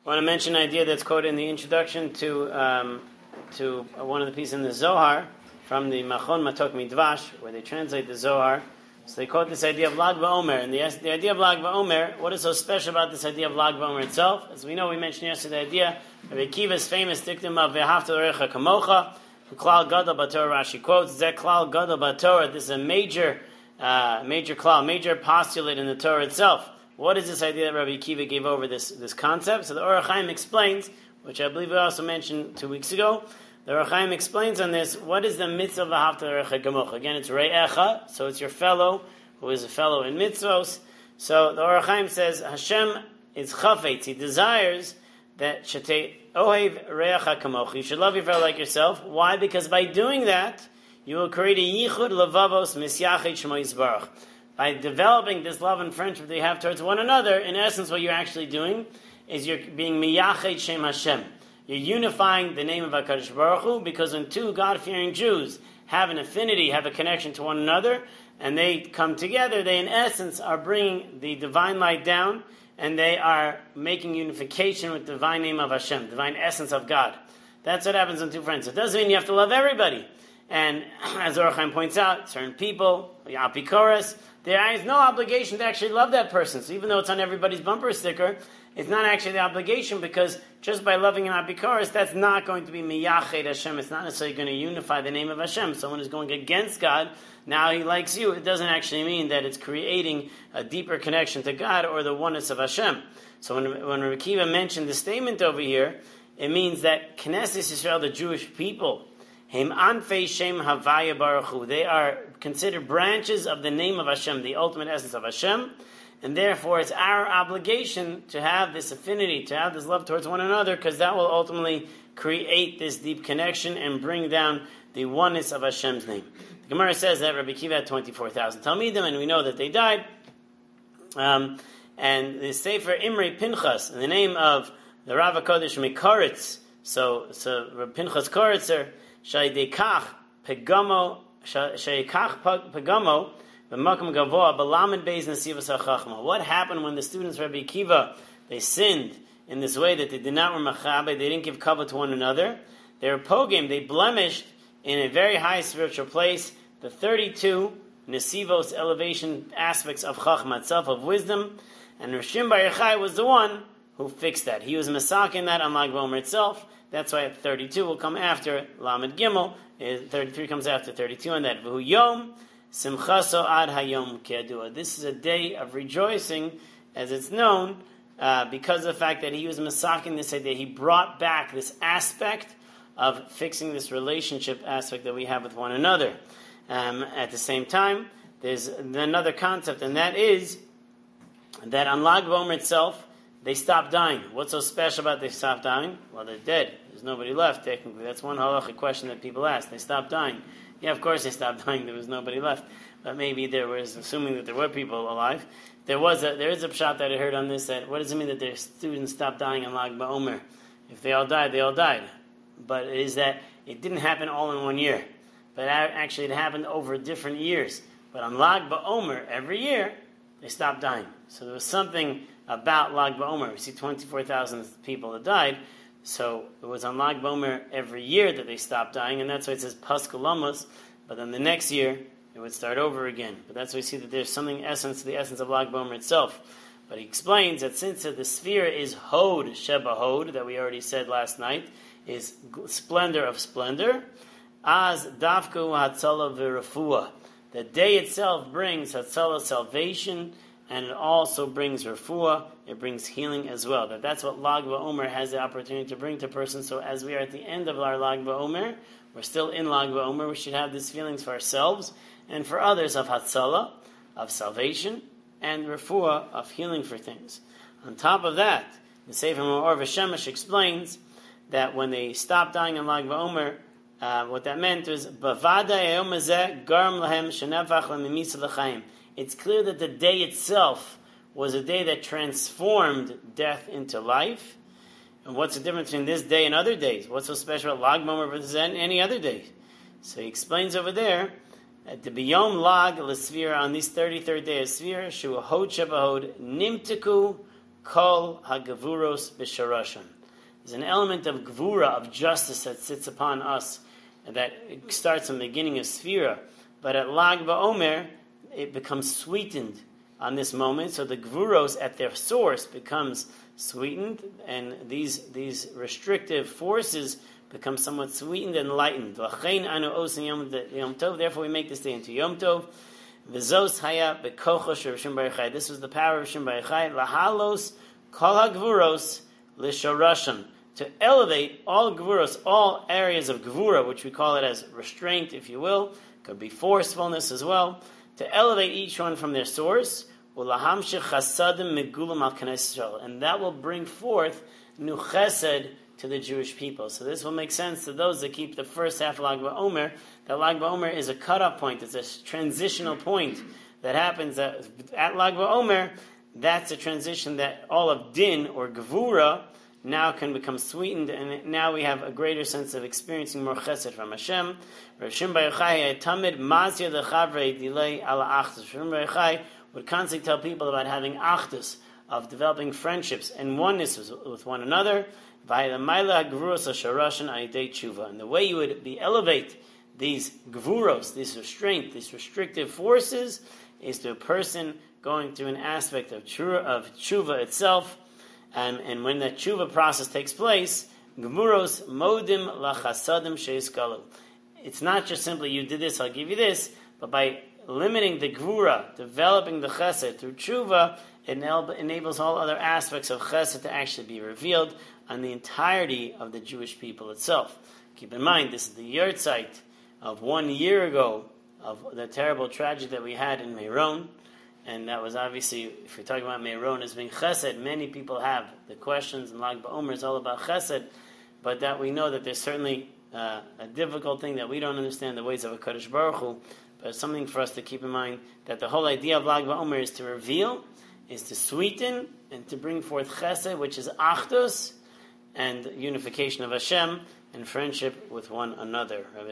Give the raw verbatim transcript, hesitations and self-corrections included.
I want to mention an idea that's quoted in the introduction to um, to one of the pieces in the Zohar from the Machon Matok Midvash, where they translate the Zohar. So they quote this idea of Lag BaOmer. And the, the idea of Lag BaOmer, what is so special about this idea of Lag BaOmer itself? As we know, we mentioned yesterday the idea of Akiva's famous dictum of Ve'ahavta l'orecha kamocha, Klal Gadol Batorah. Rashi quotes, Zeh Klal Gadol Batorah. This is a major, uh, major klal, major postulate in the Torah itself. What is this idea that Rabbi Akiva gave over this, this concept? So the Or HaChaim explains, which I believe we also mentioned two weeks ago. The Or HaChaim explains on this, what is the mitzvah of V'ahavta l'orecha kamocha? Again, it's Re'echa, so it's your fellow, who is a fellow in mitzvos. So the Or HaChaim says, Hashem is chafetz, he desires that shetei ohev re'echa kamocha. You should love your fellow like yourself. Why? Because by doing that, you will create a yichud levavos misyachet shmo yisbarach. By developing this love and friendship that you have towards one another, in essence, what you're actually doing is you're being miyachet shem Hashem. You're unifying the name of HaKadosh Baruch Hu, because when two God-fearing Jews have an affinity, have a connection to one another, and they come together, they in essence are bringing the divine light down, and they are making unification with the divine name of Hashem, divine essence of God. That's what happens when two friends. It doesn't mean you have to love everybody. And as Or HaChaim points out, certain people, apikoros, there is no obligation to actually love that person. So even though it's on everybody's bumper sticker, it's not actually the obligation, because just by loving an apikoros, that's not going to be miyached Hashem. It's not necessarily going to unify the name of Hashem. Someone is going against God, now he likes you. It doesn't actually mean that it's creating a deeper connection to God or the oneness of Hashem. So when, when Rabbi Akiva mentioned the statement over here, it means that Knesset Yisrael, the Jewish people, Heim Anfei Shem Havaya Baruch Hu, they are considered branches of the name of Hashem, the ultimate essence of Hashem, and therefore it's our obligation to have this affinity, to have this love towards one another, because that will ultimately create this deep connection and bring down the oneness of Hashem's name. The Gemara says that Rabbi Akiva had twenty-four thousand Talmidim, and we know that they died. Um, and the Sefer Imrei Pinchas, in the name of the Rav HaKodesh Mekaritz, so, so Rav Pinchas Koritzer, Shaydekach Pegamo, Shaykach Pegamo, B'makam Gavoa, B'lamed Beis Nesivas HaChachma. What happened when the students of Rabbi Akiva, they sinned in this way that they did not remechabe, they didn't give kavod to one another. They were pogim, they blemished in a very high spiritual place the thirty-two nesivos, elevation aspects of Chachma itself, of wisdom, and Rishim Bar Yochai was the one who fixed that. He was masakin that on Lag BaOmer itself. That's why at thirty-two will come after Lamed Gimel. thirty-three comes after thirty-two on that. V'hu Yom Simchaso Ad Hayom Ke'adua. This is a day of rejoicing, as it's known, uh, because of the fact that he was masakin this idea. He brought back this aspect of fixing this relationship aspect that we have with one another. Um, at the same time, there's another concept, and that is that on Lag BaOmer itself, they stopped dying. What's so special about they stopped dying? Well, they're dead. There's nobody left, technically. That's one halachic question that people ask. They stopped dying. Yeah, of course they stopped dying. There was nobody left. But maybe there was, assuming that there were people alive. There was a, there is a pshat that I heard on this, that what does it mean that their students stopped dying on Lag BaOmer? If they all died, they all died. But it is that it didn't happen all in one year. But actually it happened over different years. But on Lag BaOmer, every year, they stopped dying. So there was something about Lag BaOmer. We see twenty-four thousand people that died. So it was on Lag BaOmer every year that they stopped dying, and that's why it says Paschal Lamos. But then the next year, it would start over again. But that's why we see that there's something essence to the essence of Lag BaOmer itself. But he explains that since the sphere is Hod, Sheba Hod, that we already said last night, is splendor of splendor, as Dafku Hatzalah V'Rafua. The day itself brings Hatzalah, salvation, and it also brings refuah, it brings healing as well. That that's what Lag BaOmer has the opportunity to bring to a person. So as we are at the end of our Lag BaOmer, we're still in Lag BaOmer, we should have these feelings for ourselves and for others of Hatzalah, of salvation, and refuah, of healing for things. On top of that, the Sefer Ma'or V'Shemesh explains that when they stopped dying in Lag BaOmer, uh, what that meant was, Bavada Yom Hazeh Garm Lahem Shenefach Lemimisa L'Chaim. It's clear that the day itself was a day that transformed death into life. And what's the difference between this day and other days? What's so special about Lag BaOmer versus any other day? So he explains over there, at the Biyom Lag L'Svira, on this thirty-third day of Svira, Shu Hod Sheba Hod, Nimtiku kol hagavuros b'sharashon. There's an element of gvura, of justice, that sits upon us, and that starts from the beginning of Sfira. But at Lag BaOmer, it becomes sweetened on this moment. So the gvuros at their source becomes sweetened, and these these restrictive forces become somewhat sweetened and lightened. L'chein anu osin Yom Tov. Therefore, we make this day into Yom Tov. V'zos haya bekocho shel Rishon Bar Yochai. This was the power of Rishon Bar Yochai. Lahalos kol hagvuros l'shorashon. To elevate all gvuros, all areas of gvura, which we call it as restraint, if you will, could be forcefulness as well. To elevate each one from their source, and that will bring forth new chesed to the Jewish people. So this will make sense to those that keep the first half of Lag BaOmer. That Lag BaOmer is a cutoff point. It's a transitional point that happens at, at Lag BaOmer. That's a transition that all of din or gevura now can become sweetened, and now we have a greater sense of experiencing more chesed from Hashem. Rav Shimon Bar Yochai tamid mazya lechavrei dilei ala achdus. Shimon Bar Yochai would constantly tell people about having achdus, of developing friendships and oneness with one another. And the way you would be elevate these gvuros, these restraint, these restrictive forces, is to a person going through an aspect of tshuva, of tshuva itself. And, and when that tshuva process takes place, gvuros modim lachasadim sheiskalu. It's not just simply you did this, I'll give you this, but by limiting the gvura, developing the chesed through tshuva, it enables all other aspects of chesed to actually be revealed on the entirety of the Jewish people itself. Keep in mind, this is the yahrzeit of one year ago of the terrible tragedy that we had in Meron. And that was obviously, if you're talking about Meron as being chesed, many people have the questions, and Lag BaOmer is all about chesed, but that we know that there's certainly uh, a difficult thing that we don't understand the ways of HaKadosh Baruch Hu, but it's something for us to keep in mind, that the whole idea of Lag BaOmer is to reveal, is to sweeten, and to bring forth chesed, which is achdus, and unification of Hashem, and friendship with one another.